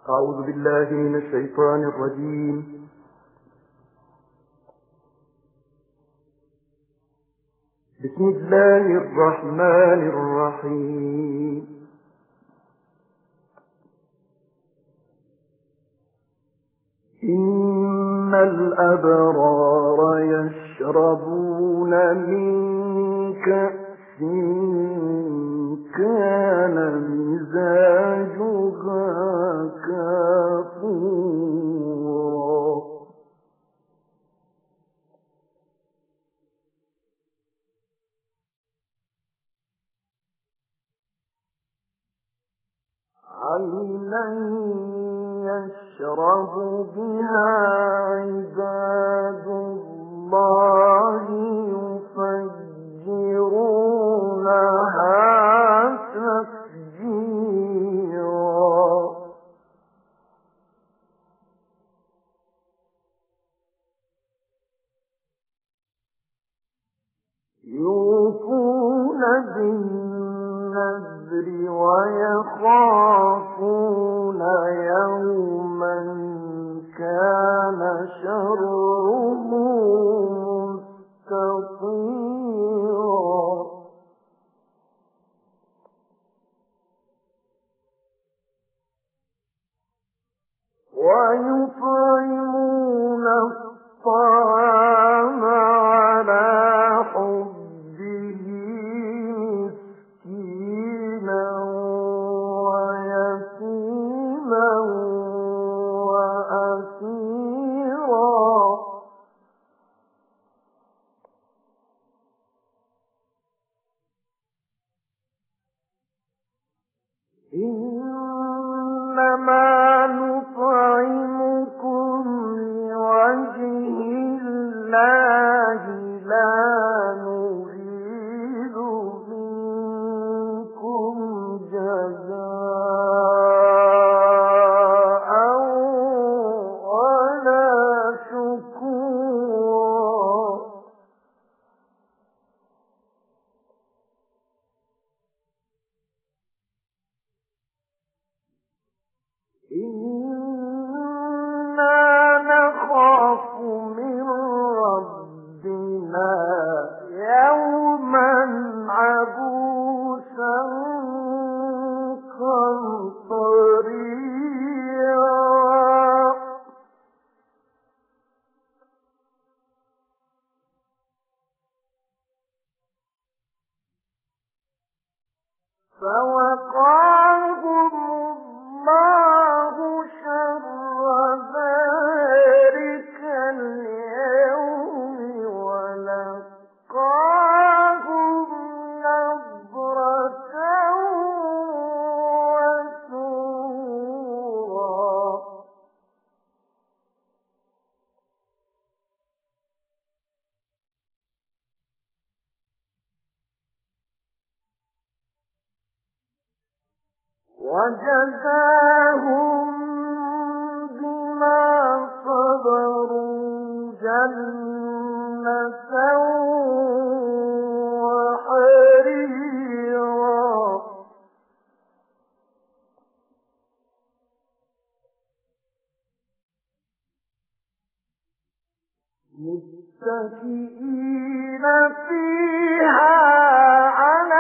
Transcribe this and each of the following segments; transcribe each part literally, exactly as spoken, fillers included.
أعوذ بالله من الشيطان الرجيم. بسم الله الرحمن الرحيم. إن الأبرار يشربون من كأس كان مزاجها كافورا عينا يشرب بها عباد الله يفجرونها تفجيرا. يوفون بالنذر ويخافون يوما كان شره مستطيرا. ويطعمون الطعام على حبه مسكينا ويتيما وأسيرا. إنما نطعمكم لوجه الله لا نريد منكم جزاء ولا شكورا. إنا نخاف من ربنا يوما عبوسا قمطريرا. فوقاهم الله شر ذلك اليوم ولقاهم نضرة وسرورا. وجزاهم بما صبروا جنة وحريرا. متكئين فيها على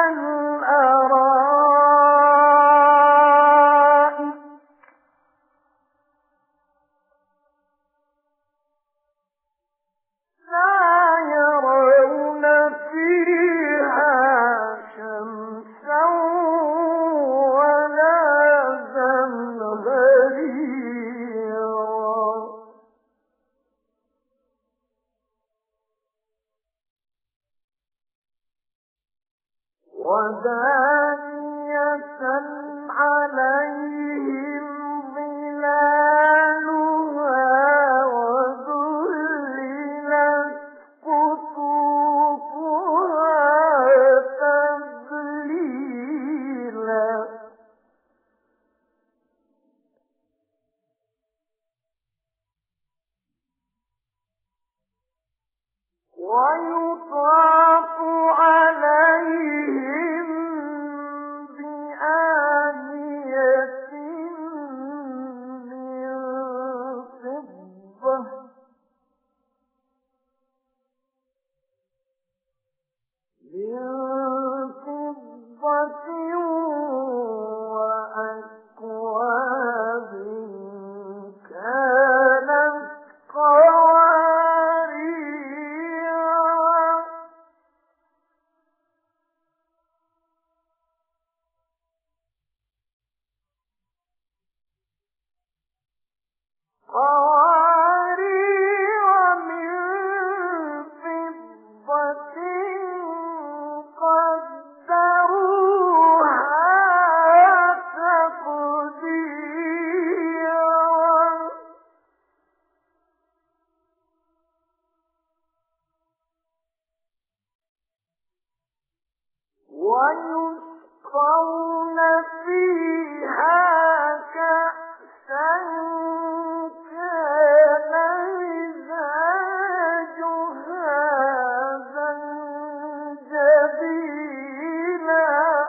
الأرائك لا يرون فيها شمسا ولا زمهريرا. ودانية عليهم ظلالها وذللت قطوفها تذليلا. ويطاف عليهم بآنية ويسقون فيها كأسا كان مزاجها زنجبيلا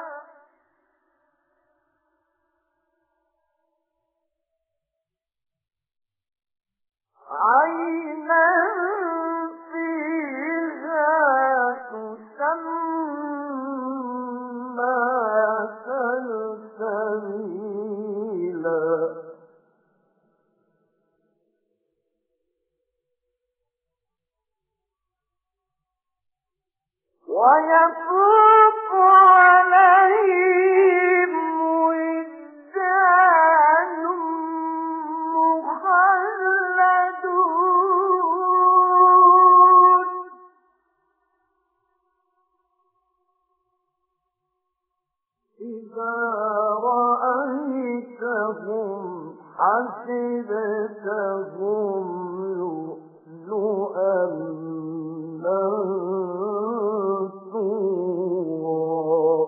عينا فيها تسمى سلسبيلا ويطوف عليهم ولدان مخلدون إذا رأيتهم حسبتهم لؤلؤا منثورا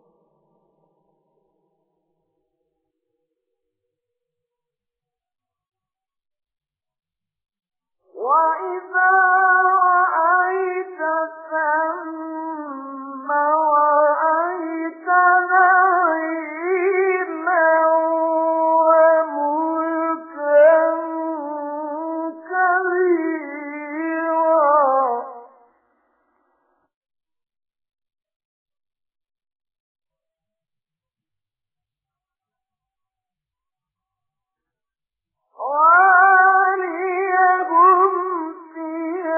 وإذا رأيت ثم رأيت نعيما وملكا كبيرا عاليهم ثياب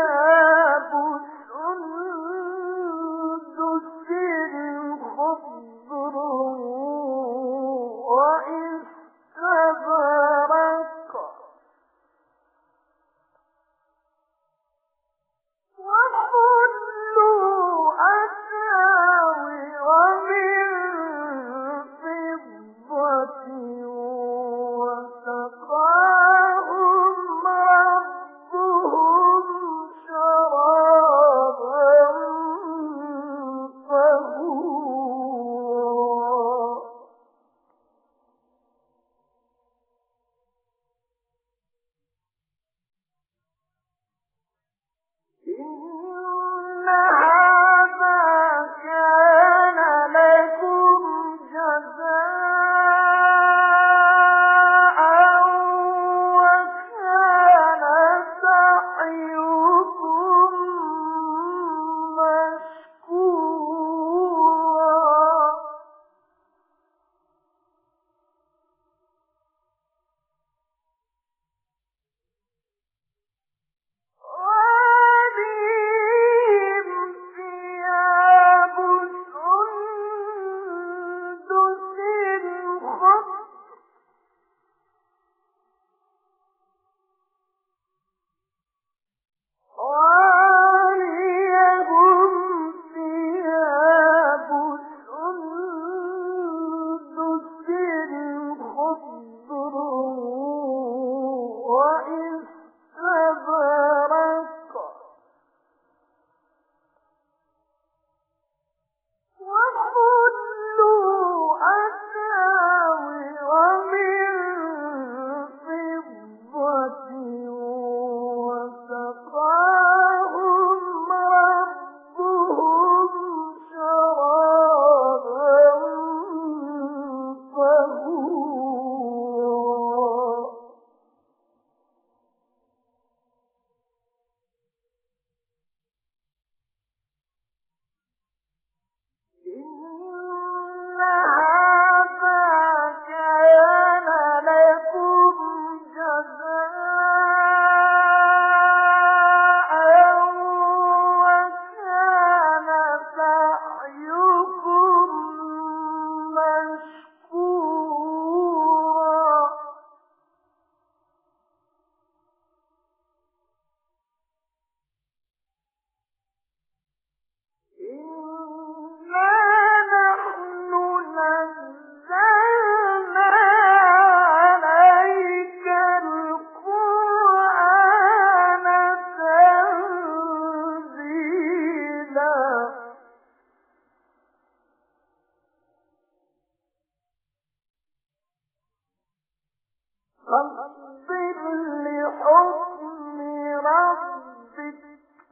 فاصبر لحكم ربك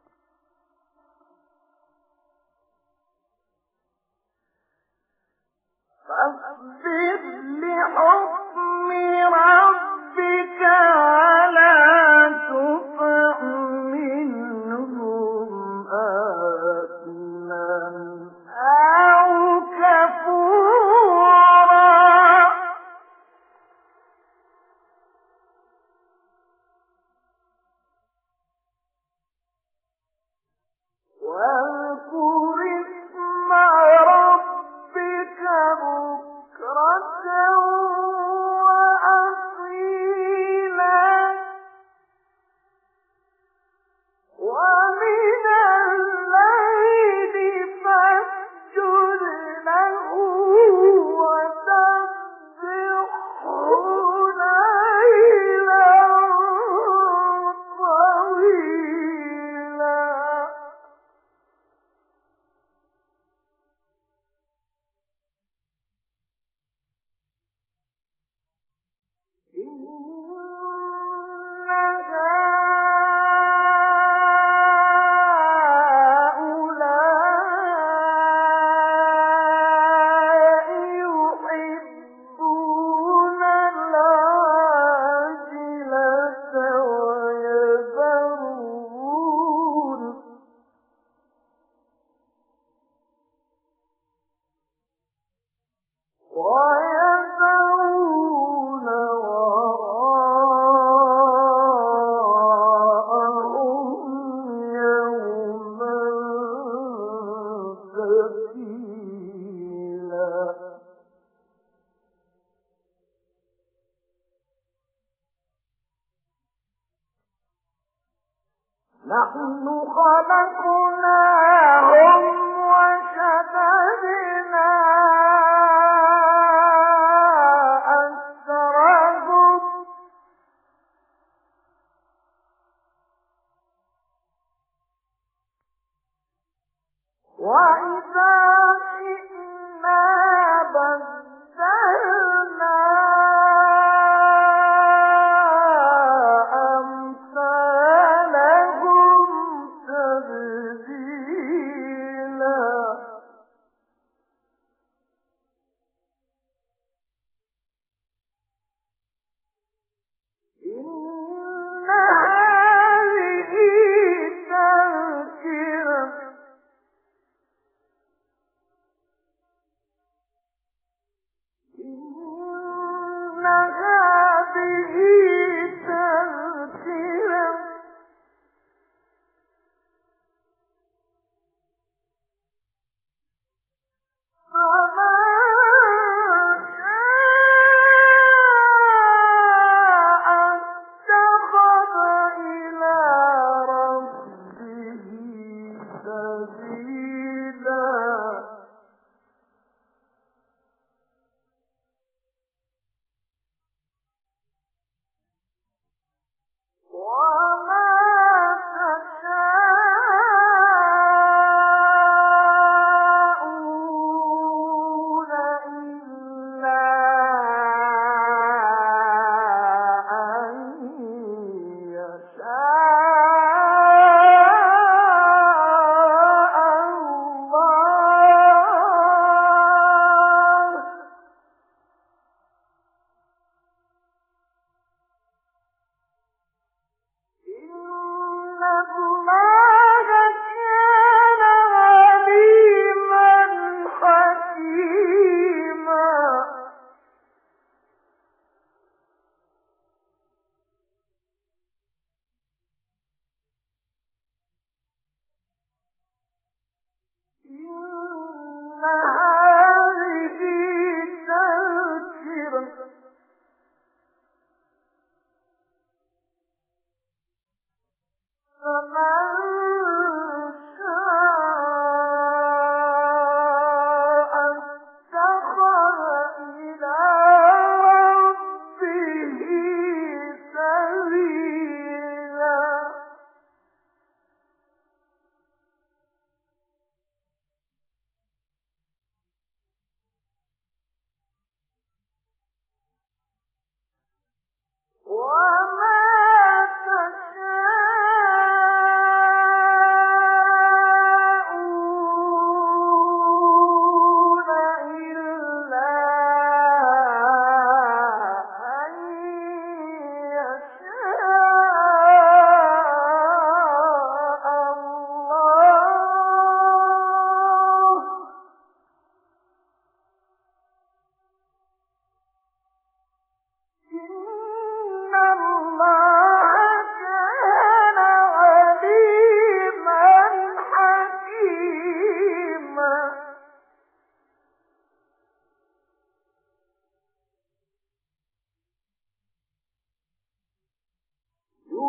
فاصبر لحكم ربك ولا تطع منهم آثما أو كفورا واذكر اسم ربك بكرة نحن خلقناهم وشددنا أسرهم وإذا شئنا بدلنا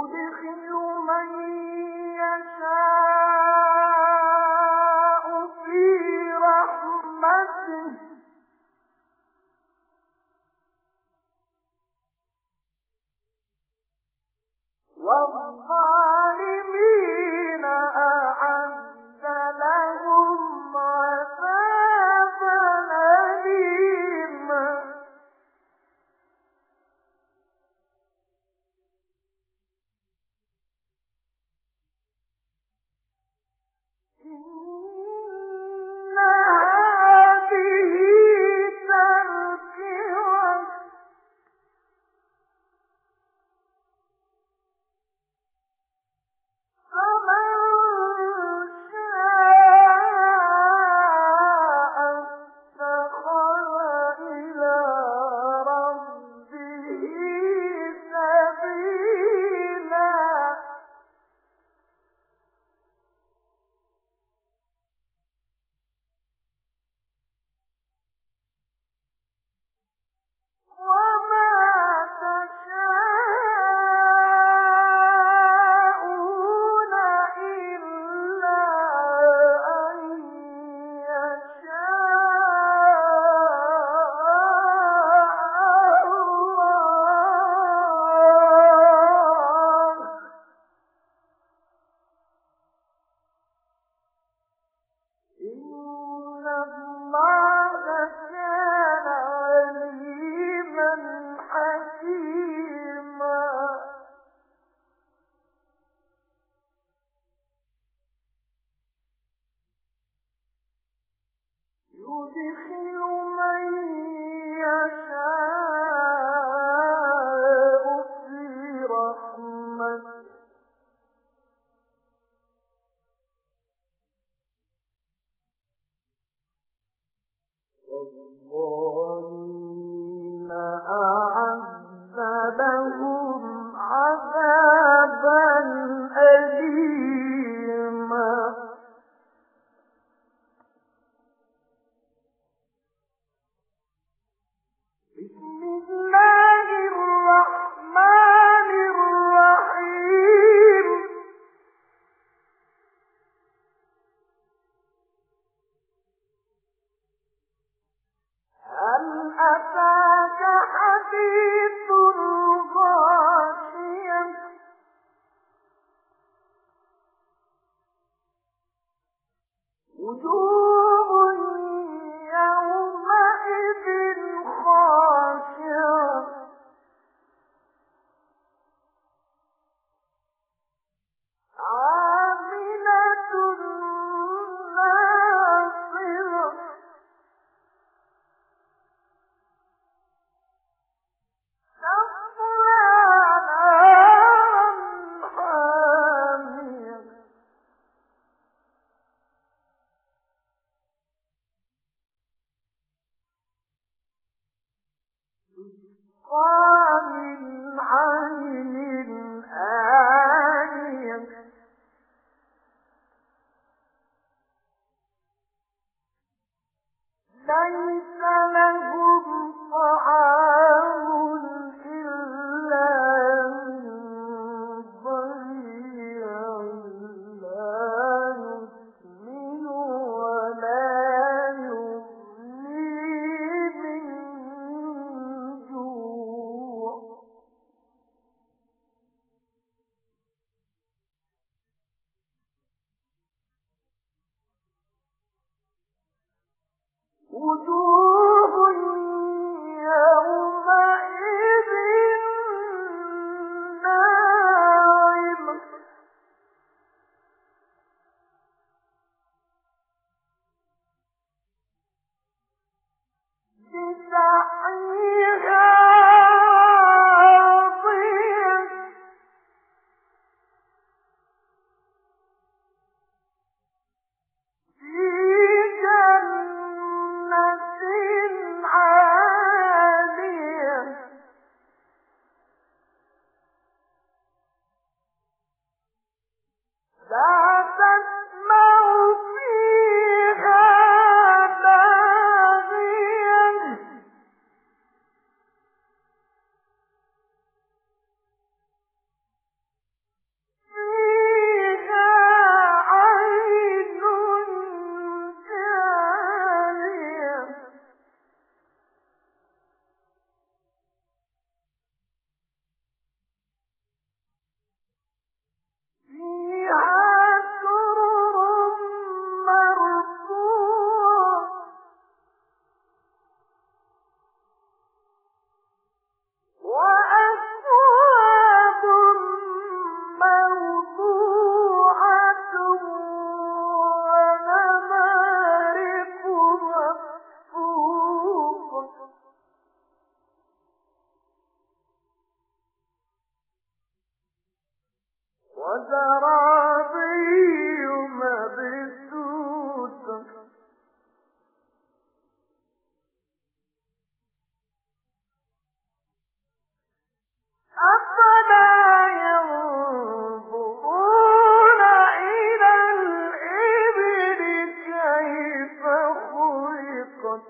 يدخل من يشاء في رحمته والظالمين أعد لهم عذابا أليما إن هذه تذكرة فمن شاء اتخذ إلى ربه سبيلا وما تشاءون إلا أن يشاء الله إن الله كان عليما حكيما يدخل من يشاء في رحمته والظالمين أعد لهم عذابا أليما بسم الله الرحمن الرحيم هل أتاك حديث الغاشية وجوه يومئذ خاشعة عاملة ناصبة تصلى نارا حامية تسقى من عين آنية ليس لهم طعام إلا من ضريع لا يسمن ولا يغني من جوع وجوه يومئذ ناعمة بسعيها راضية في جنة وزرابي مبثوثة أفلا ينظرون إلى الإبل كيف خلقت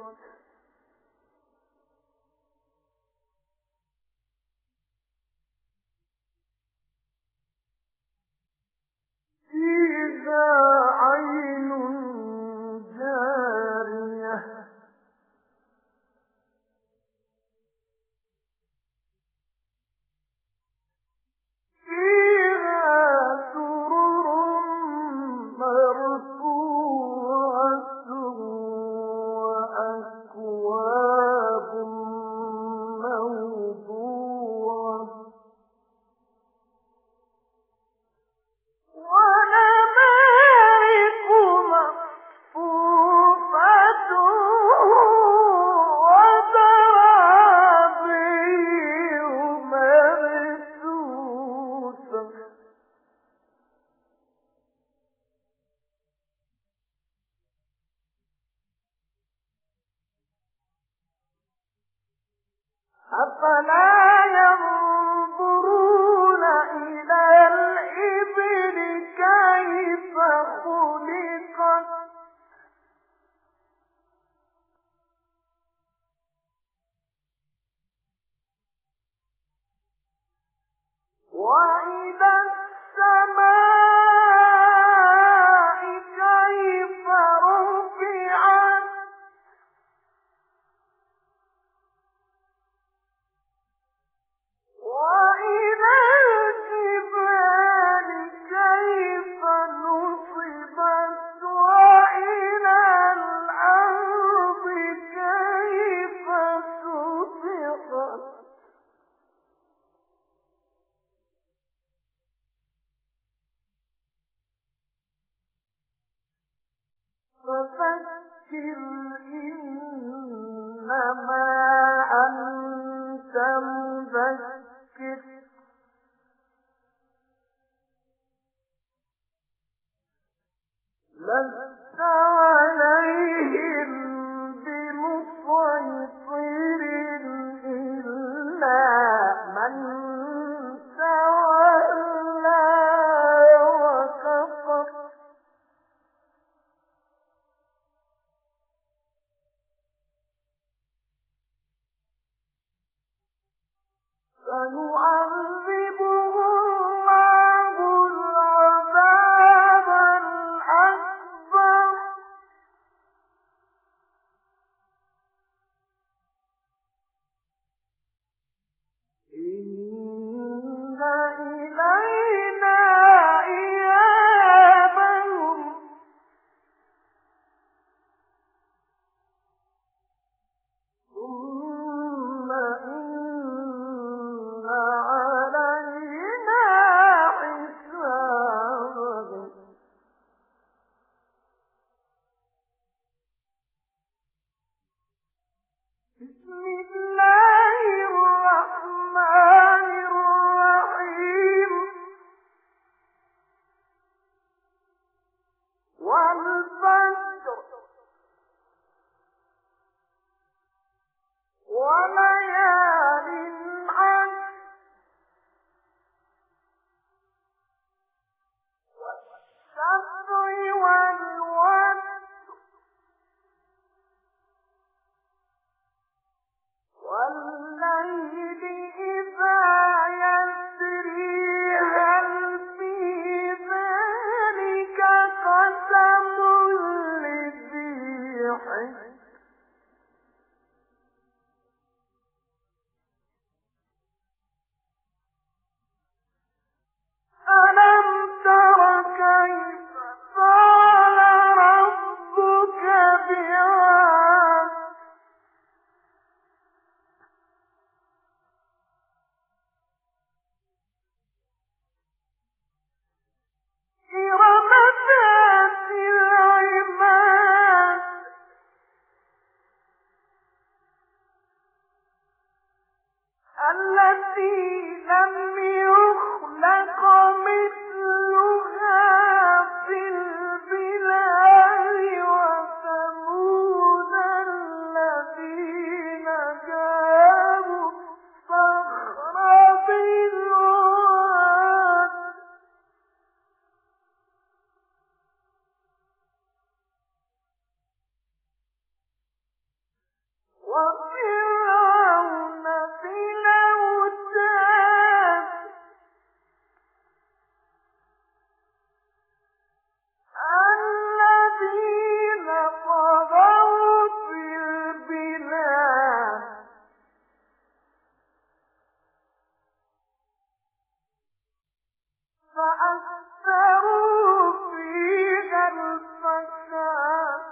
فيها عين جارية فيها سرر مرفوعة وأكواب موضوعة ونمارق مصفوفة وزرابي مبثوثة أفلا ينظرون إلى الإبل كيف خلقت وإلى السماء كيف رفعت وإلى الجبال كيف نصبت وإلى الأرض كيف سطحت فذكر إنما أنت مذكر لست عليهم بمسيطر إلا من تولى وكفر فيعذبه الله العذاب الأكبر إن إلينا إيابهم ثم إن علينا فأكثروا فيها الفساد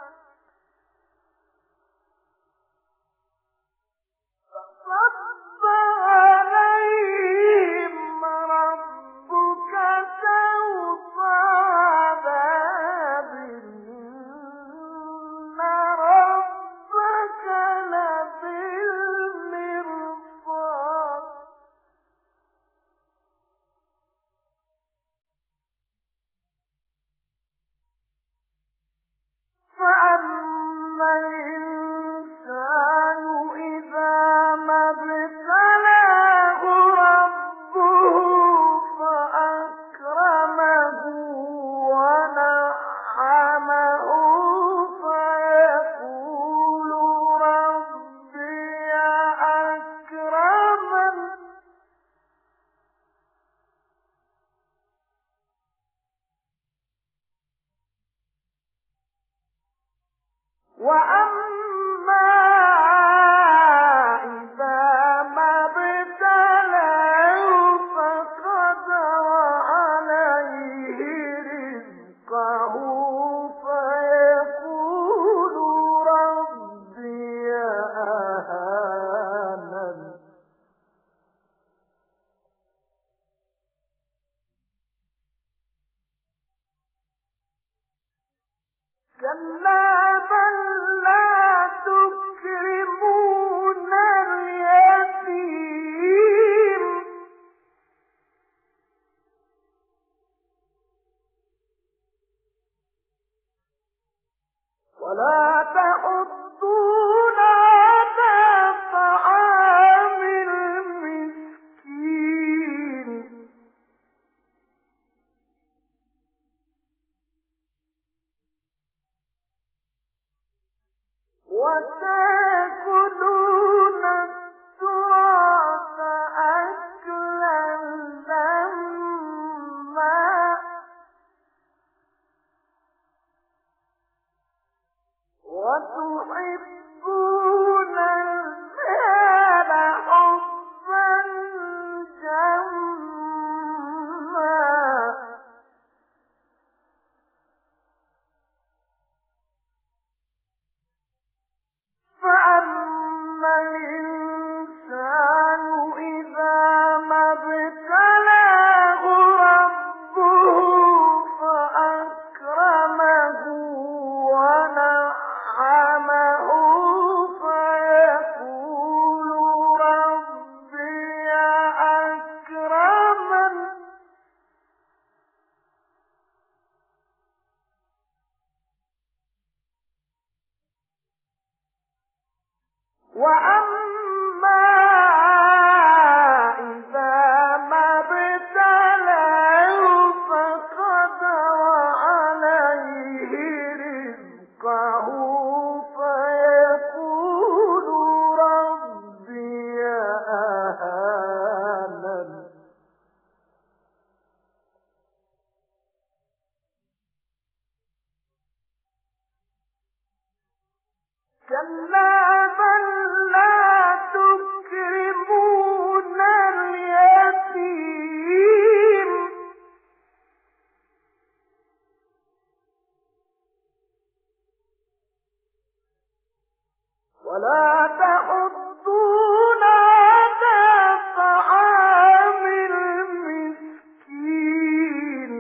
فصب عليهم ربك سوط عذاب إن ربك لبالمرصاد فأما الإنسان إذا ما ابتلاه ربه فأكرمه ونعمه فيقول ربي أكرمن وأما إذا ما ابتلاه فقدر عليه رزقه فيقول ربي أهانن كلا بل لا تكرمون اليتيم ولا تحضون على طعام المسكين وتأكلون التراث أكلا لما وتحبون المال حبا جما فأما الإنسان إذا ما ابتلاه ربه فأكرمه ونعمه فيقول ربي أكرمن وأما إذا ما ابتلاه فقدر عليه رزقه فيقول ربي أهانن كلا بل لا تكرمون اليتيم ولا تحضون على طعام المسكين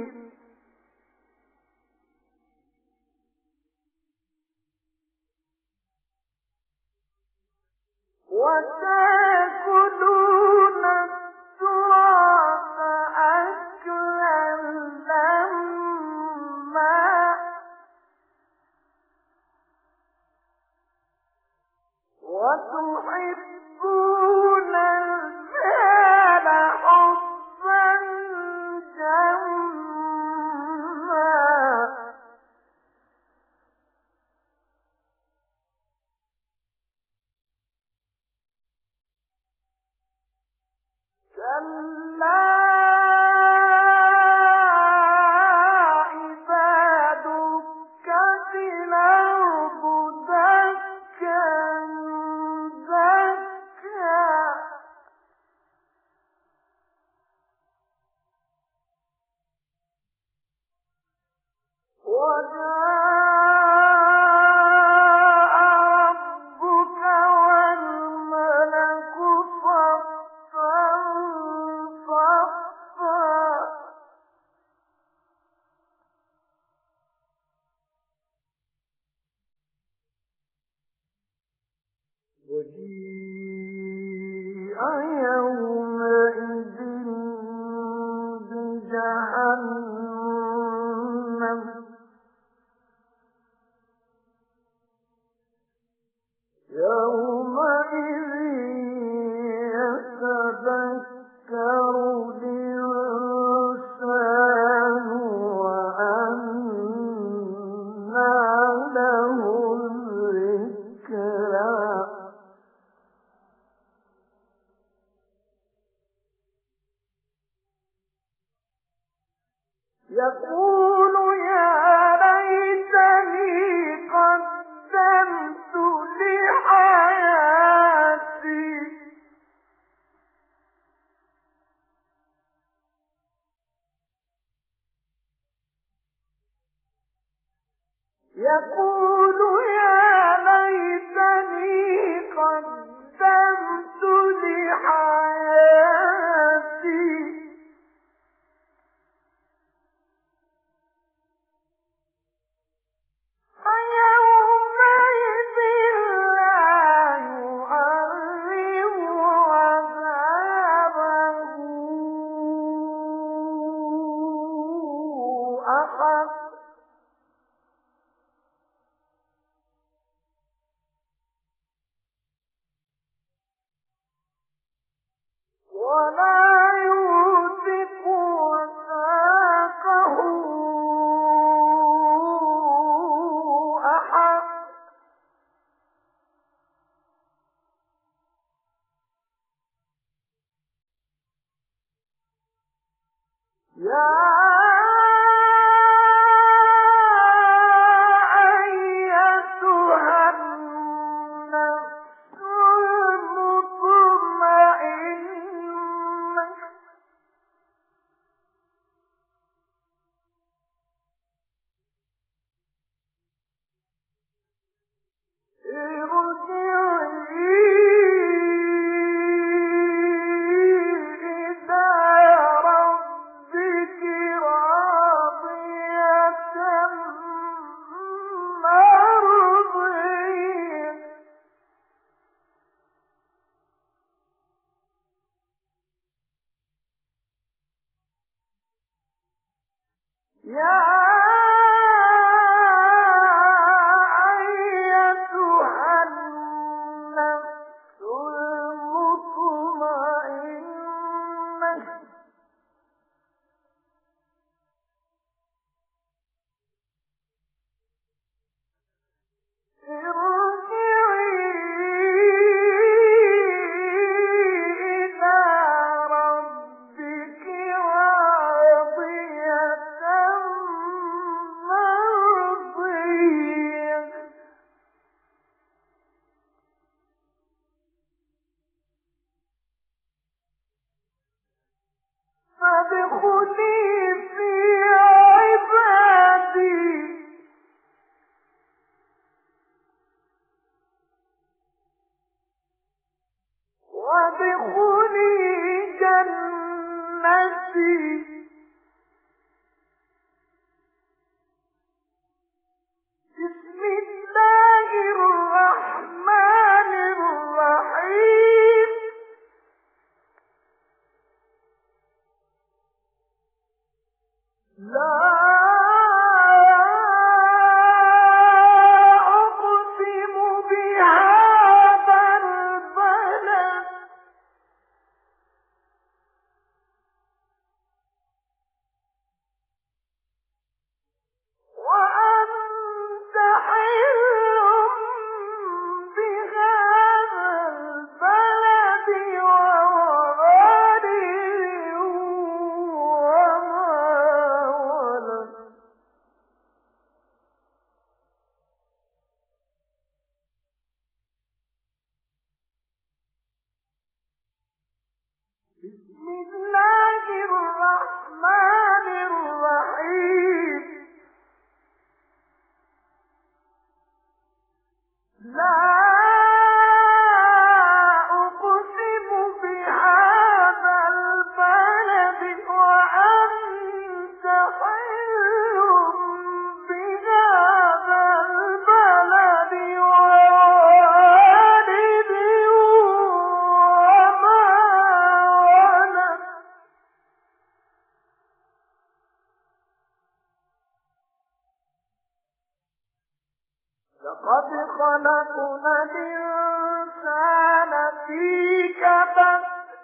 لقد خلقنا الإنسان في كبد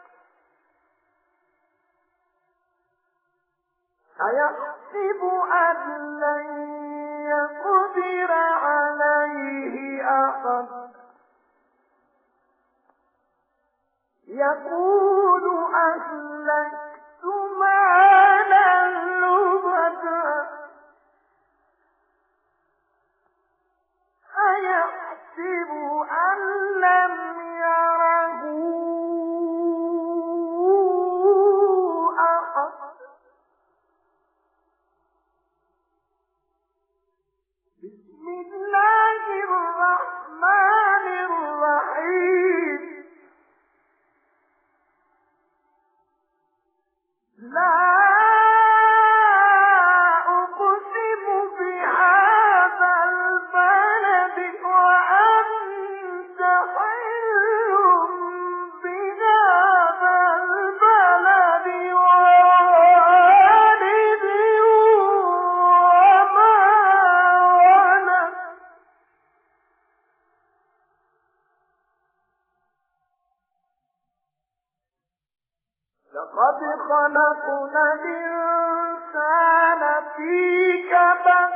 أيحسب أن لن يقدر عليه أحد يقول أهلكت مالا لبدا أيحسب أن لم يره أحد بسم الله الرحمن الرحيم لا أقسم بهذا البلد وأنت حل بهذا البلد ووالد وما ولد لقد خلقنا الإنسان في كبد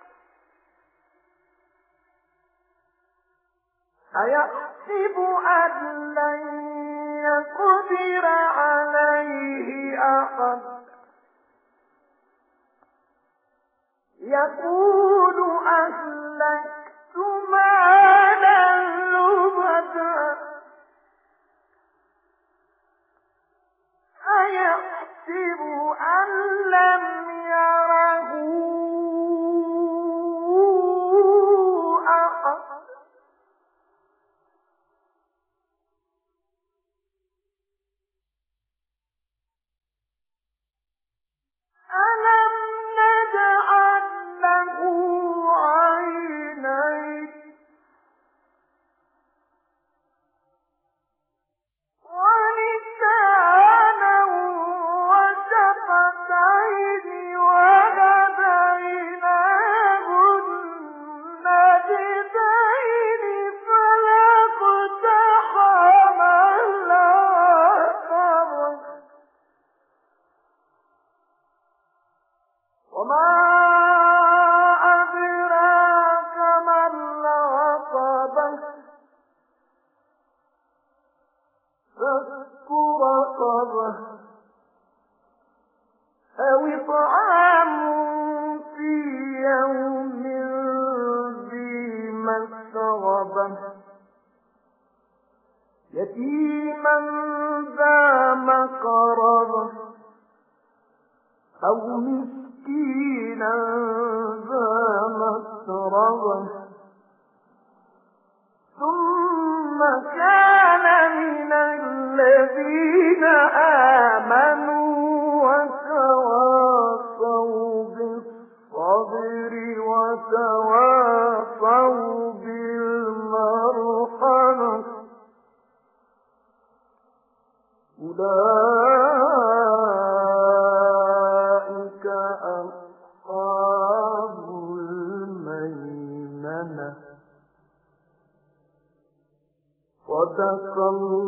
أيحسب أن لن يقدر عليه أحد يقول أهلكت مالا لبدا أيحسب أن لم يره أحد ألم نجعل له عينين ولسانا وشفتين وهديناه النجدين فلا اقتحم العقبة وما أدراك ما العقبة فك رقبة أو إطعام في يوم ذي مسغبة يتيما ذا مقربة أو مسكينا ذا مسربة ثم كان من الذين آمنوا وتواصوا بالصبر وتواصوا بالمرحمة أولئك أصحاب الميمنة صدق الله